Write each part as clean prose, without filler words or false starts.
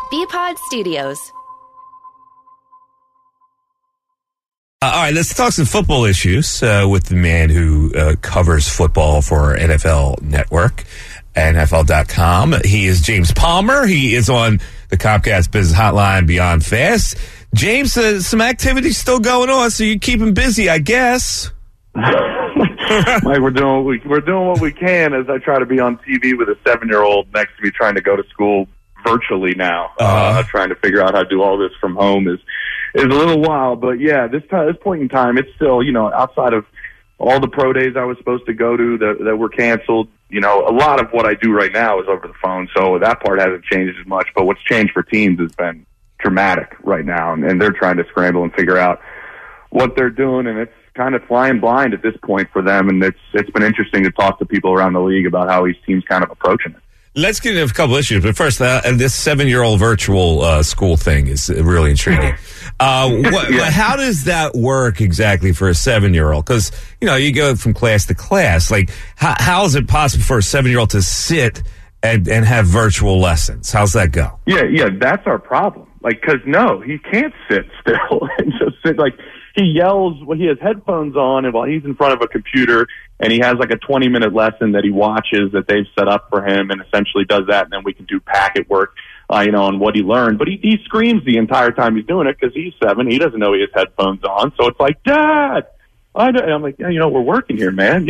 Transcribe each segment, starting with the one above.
BPod Studios. All right, let's talk some football issues with the man who covers football for NFL Network, NFL.com. He is James Palmer. He is on the Comcast Business Hotline Beyond Fast. James, some activity still going on, so you keep him busy, I guess. Mike, we're doing what we can as I try to be on TV with a 7-year-old next to me trying to go to school virtually now. Trying to figure out how to do all this from home is a little wild, but yeah, this point in time, it's still, outside of all the pro days I was supposed to go to that were canceled, a lot of what I do right now is over the phone, so that part hasn't changed as much, but what's changed for teams has been dramatic right now, and they're trying to scramble and figure out what they're doing, and it's kind of flying blind at this point for them, and it's been interesting to talk to people around the league about how each team's kind of approaching it. Let's get into a couple issues, but first, this 7-year-old virtual school thing is really intriguing. How does that work exactly for a 7-year-old? Because, you go from class to class. Like, how is it possible for a 7-year-old to sit and have virtual lessons? How's that go? Yeah, that's our problem. Like, because, no, he can't sit still and just sit. Like, he yells when he has headphones on, and while he's in front of a computer, and he has like a 20-minute lesson that he watches that they've set up for him, and essentially does that, and then we can do packet work, on what he learned. But he screams the entire time he's doing it because he's 7. He doesn't know he has headphones on, so it's like, Dad, I know. And I'm like, yeah, we're working here, man.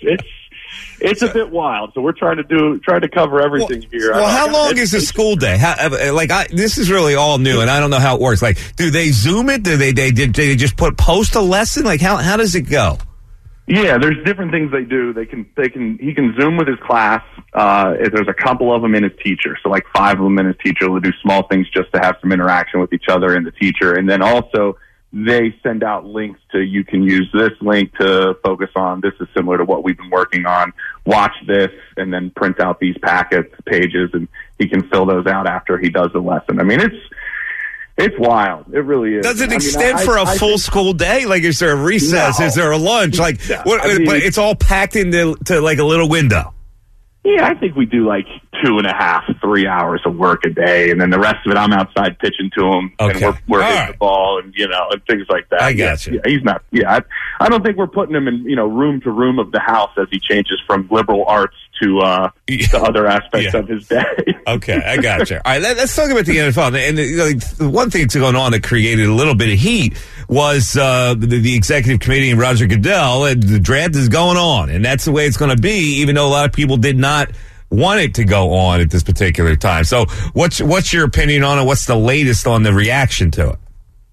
It's a bit wild, so we're trying to cover everything here. Well, how long is a school day? This is really all new, and I don't know how it works. Like, do they Zoom it? Do they just post a lesson? Like, how does it go? Yeah, there's different things they do. He can Zoom with his class. There's a couple of them in his teacher, so like 5 of them in his teacher will do small things just to have some interaction with each other and the teacher, and then also they send out links to, you can use this link to focus on, this is similar to what we've been working on, watch this, and then print out these pages, and he can fill those out after he does the lesson. I mean, it's wild. It really is. Does it extend for a full school day? Like, is there a recess? No. Is there a lunch? Like, but it's all packed into like a little window. Yeah, I think we do like 2.5, 3 hours of work a day, and then the rest of it I'm outside pitching to him, okay. And we're hitting the ball, and and things like that. I got you. Yeah, he's not. Yeah, I don't think we're putting him in room to room of the house as he changes from liberal arts to other aspects of his day. Okay, I got you. All right, let's talk about the NFL. And the one thing that's going on that created a little bit of heat was the executive committee and Roger Goodell, and the draft is going on, and that's the way it's going to be, even though a lot of people did not want it to go on at this particular time. So what's your opinion on it? What's the latest on the reaction to it?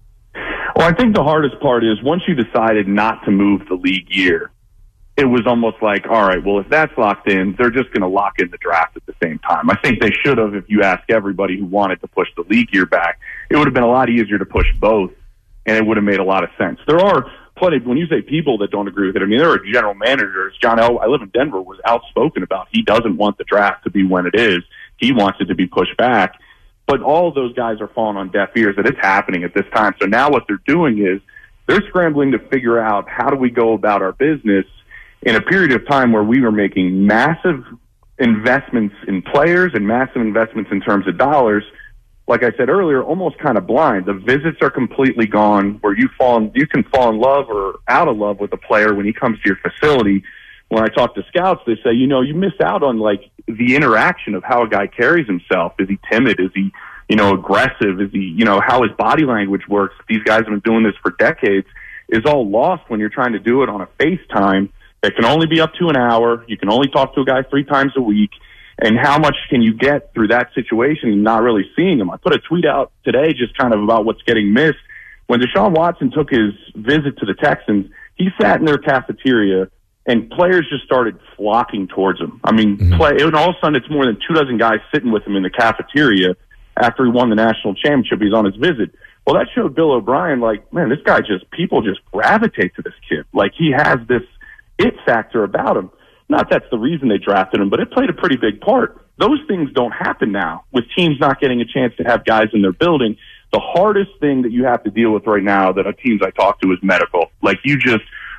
Well, I think the hardest part is once you decided not to move the league year, it was almost like, all right, well, if that's locked in, they're just going to lock in the draft at the same time. I think they should have, if you ask everybody who wanted to push the league year back, it would have been a lot easier to push both, and it would have made a lot of sense. There are plenty, when you say people that don't agree with it, I mean, there are general managers. John L., I live in Denver, was outspoken about he doesn't want the draft to be when it is. He wants it to be pushed back. But all of those guys are falling on deaf ears that it's happening at this time. So now what they're doing is they're scrambling to figure out how do we go about our business in a period of time where we were making massive investments in players and massive investments in terms of dollars. Like I said earlier, almost kind of blind. The visits are completely gone, where you can fall in love or out of love with a player when he comes to your facility. When I talk to scouts, they say, you miss out on like the interaction of how a guy carries himself. Is he timid? Is he, aggressive? Is he, how his body language works? These guys have been doing this for decades. Is all lost when you're trying to do it on a FaceTime that can only be up to an hour. You can only talk to a guy 3 times a week. And how much can you get through that situation and not really seeing him? I put a tweet out today just kind of about what's getting missed. When Deshaun Watson took his visit to the Texans, he sat in their cafeteria and players just started flocking towards him. I mean, and all of a sudden it's more than 24 guys sitting with him in the cafeteria after he won the national championship. He's on his visit. Well, that showed Bill O'Brien, like, man, this guy people just gravitate to this kid. Like, he has this it factor about him. Not that's the reason they drafted him, but it played a pretty big part. Those things don't happen now with teams not getting a chance to have guys in their building. The hardest thing that you have to deal with right now that teams I talk to is medical. Like, you just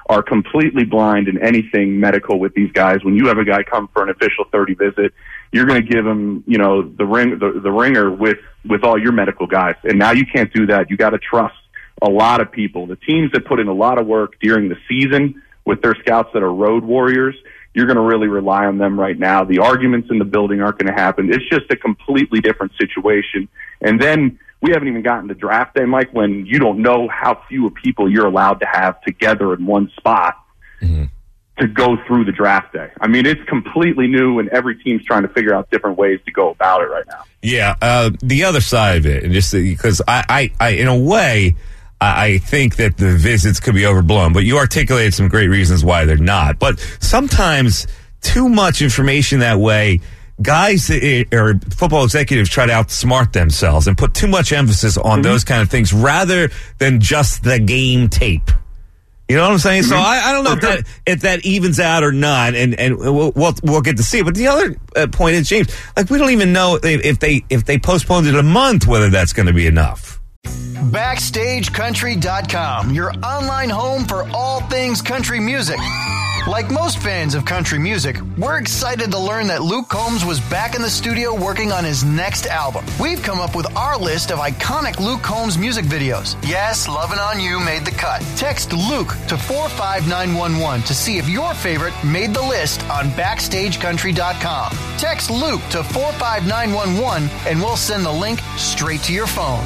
are completely blind in anything medical with these guys. When you have a guy come for an official 30 visit, you're going to give him, the ringer with all your medical guys. And now you can't do that. You got to trust a lot of people. The teams that put in a lot of work during the season with their scouts that are road warriors, you're going to really rely on them right now. The arguments in the building aren't going to happen. It's just a completely different situation. And then we haven't even gotten to draft day, Mike, when you don't know how few people you're allowed to have together in one spot to go through the draft day. I mean, it's completely new, and every team's trying to figure out different ways to go about it right now. Yeah, the other side of it, and just because I in a way, I think that the visits could be overblown, but you articulated some great reasons why they're not. But sometimes too much information that way, guys or football executives try to outsmart themselves and put too much emphasis on those kind of things rather than just the game tape. You know what I'm saying? So I don't know if that evens out or not, and we'll get to see it. But the other point is, James, like we don't even know if they postponed it a month, whether that's going to be enough. BackstageCountry.com, your online home for all things country music. Like most fans of country music, we're excited to learn that Luke Combs was back in the studio working on his next album. We've come up with our list of iconic Luke Combs music videos. Yes, Lovin' On You made the cut. Text Luke to 45911 to see if your favorite made the list on BackstageCountry.com. Text Luke to 45911 and we'll send the link straight to your phone.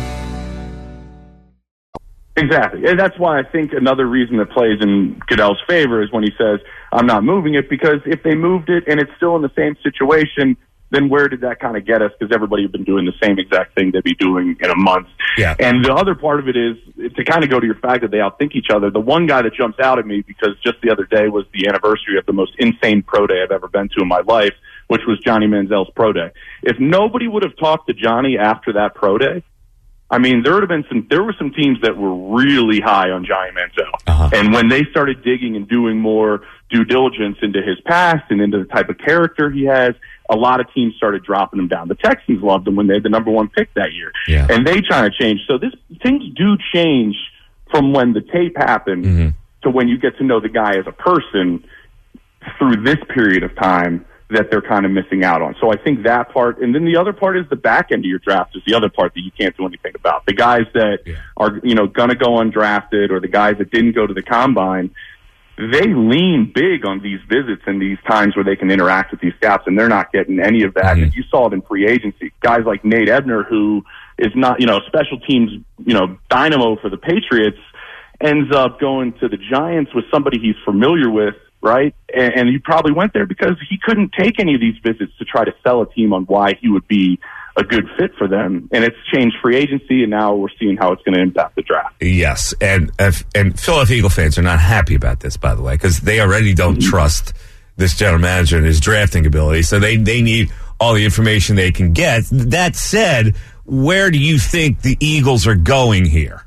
Exactly. And that's why I think another reason that plays in Goodell's favor is when he says, I'm not moving it, because if they moved it and it's still in the same situation, then where did that kind of get us? Because everybody had been doing the same exact thing they'd be doing in a month. Yeah. And the other part of it is, to kind of go to your fact that they outthink each other, the one guy that jumps out at me, because just the other day was the anniversary of the most insane pro day I've ever been to in my life, which was Johnny Manziel's pro day. If nobody would have talked to Johnny after that pro day, I mean, there were some teams that were really high on Johnny Manziel. And when they started digging and doing more due diligence into his past and into the type of character he has, a lot of teams started dropping him down. The Texans loved him when they had the number one pick that year. Yeah. And they try to change. So things do change from when the tape happened to when you get to know the guy as a person through this period of time that they're kind of missing out on. So I think that part, and then the other part is the back end of your draft is the other part that you can't do anything about. The guys that are, going to go undrafted, or the guys that didn't go to the combine, they lean big on these visits and these times where they can interact with these scouts, and they're not getting any of that. And you saw it in free agency. Guys like Nate Ebner, who is not, special teams, dynamo for the Patriots, ends up going to the Giants with somebody he's familiar with, right? And he probably went there because he couldn't take any of these visits to try to sell a team on why he would be a good fit for them. And it's changed free agency, and now we're seeing how it's going to impact the draft. Yes, and Philadelphia Eagle fans are not happy about this, by the way, because they already don't trust this general manager and his drafting ability, so they need all the information they can get. That said, where do you think the Eagles are going here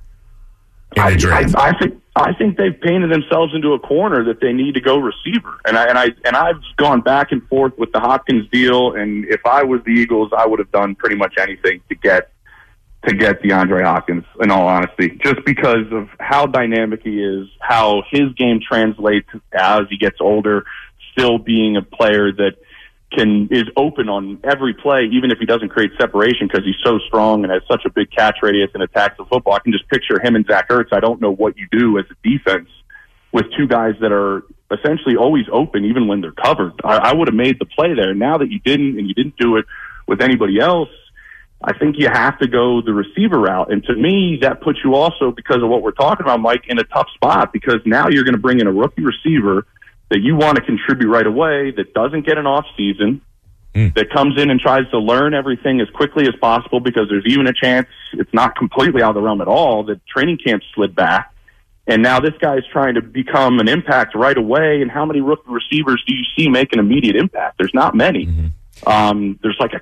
in the draft? I think they've painted themselves into a corner that they need to go receiver. And I've gone back and forth with the Hopkins deal, and if I was the Eagles, I would have done pretty much anything to get DeAndre Hopkins, in all honesty, just because of how dynamic he is, how his game translates as he gets older, still being a player that is open on every play, even if he doesn't create separation, because he's so strong and has such a big catch radius and attacks the football. I can just picture him and Zach Ertz. I don't know what you do as a defense with two guys that are essentially always open, even when they're covered. I would have made the play there. Now that you didn't, and you didn't do it with anybody else, I think you have to go the receiver route. And to me, that puts you also, because of what we're talking about, Mike, in a tough spot, because now you're going to bring in a rookie receiver that you want to contribute right away, that doesn't get an off season, that comes in and tries to learn everything as quickly as possible, because there's even a chance it's not completely out of the realm at all that training camp slid back. And now this guy is trying to become an impact right away. And how many rookie receivers do you see make an immediate impact? There's not many. There's like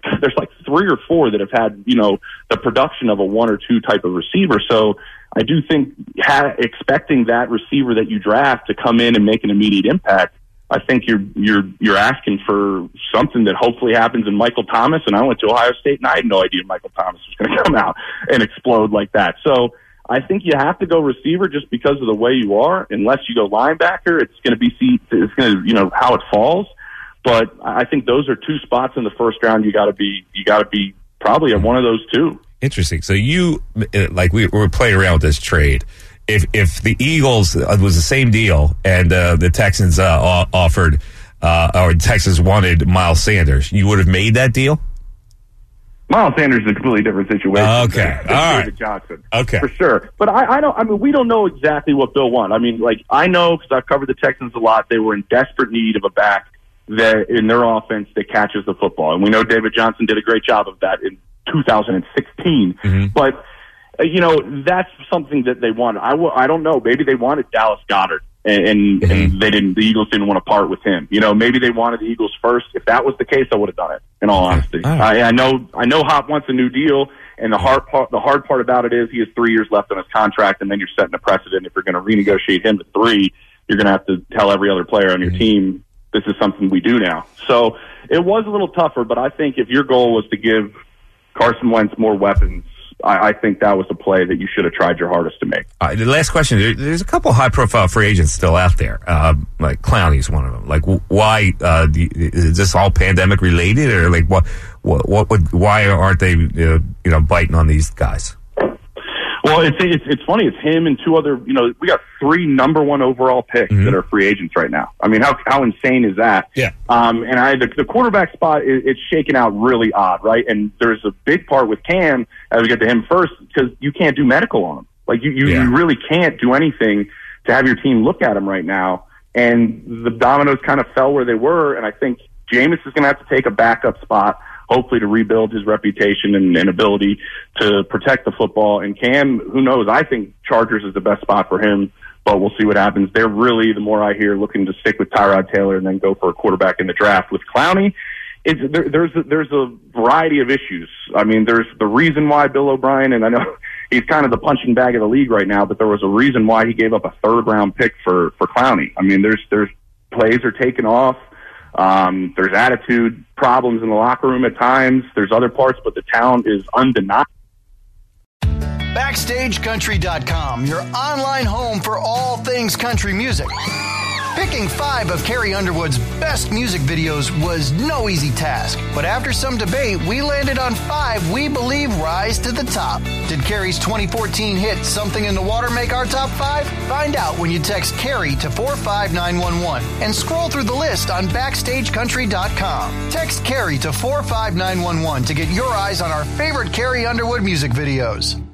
3 or 4 that have had, the production of a 1 or 2 type of receiver. So I do think expecting that receiver that you draft to come in and make an immediate impact, I think you're asking for something that hopefully happens in Michael Thomas. And I went to Ohio State and I had no idea Michael Thomas was going to come out and explode like that. So I think you have to go receiver just because of the way you are. Unless you go linebacker, it's going to how it falls. But I think those are two spots in the first round. You got to be probably at one of those two. Interesting. So we were playing around with this trade. If the Eagles was the same deal and the Texans offered or Texans wanted Miles Sanders, you would have made that deal? Miles Sanders is a completely different situation. Okay. Than all right. David Johnson. Okay. For sure. But we don't know exactly what Bill wanted. I mean, I know because I've covered the Texans a lot. They were in desperate need of a back that in their offense that catches the football. And we know David Johnson did a great job of that in 2016. Mm-hmm. But, that's something that they wanted. I don't know. Maybe they wanted Dallas Goedert. And the Eagles didn't want to part with him. Maybe they wanted the Eagles first. If that was the case, I would have done it, in all honesty. Right. I know Hop wants a new deal, and the hard part about it is he has 3 years left on his contract, and then you're setting a precedent. If you're going to renegotiate him to 3, you're going to have to tell every other player on your team, this is something we do now. So it was a little tougher, but I think if your goal was to give Carson Wentz more weapons, I think that was a play that you should have tried your hardest to make. The last question, there's a couple high-profile free agents still out there. Like Clowney's one of them. Like, why is this all pandemic related, or like why aren't they biting on these guys? Well, it's funny. It's him and 2 other. We got 3 number 1 overall picks that are free agents right now. I mean, how insane is that? Yeah. And the quarterback spot it's shaken out really odd, right? And there's a big part with Cam as we get to him first because you can't do medical on him. Like you really can't do anything to have your team look at him right now. And the dominoes kind of fell where they were. And I think Jameis is going to have to take a backup spot, hopefully to rebuild his reputation and ability to protect the football. And Cam, who knows? I think Chargers is the best spot for him, but we'll see what happens. They're really, the more I hear, looking to stick with Tyrod Taylor and then go for a quarterback in the draft. With Clowney, there's a variety of issues. I mean, there's the reason why Bill O'Brien, and I know he's kind of the punching bag of the league right now, but there was a reason why he gave up a 3rd-round pick for Clowney. I mean, there's plays are taken off. There's attitude problems in the locker room at times. There's other parts, but the talent is undeniable. BackstageCountry.com, your online home for all things country music. Picking 5 of Carrie Underwood's best music videos was no easy task, but after some debate, we landed on 5 we believe rise to the top. Did Carrie's 2014 hit Something in the Water make our top 5? Find out when you text Carrie to 45911 and scroll through the list on BackstageCountry.com. Text Carrie to 45911 to get your eyes on our favorite Carrie Underwood music videos.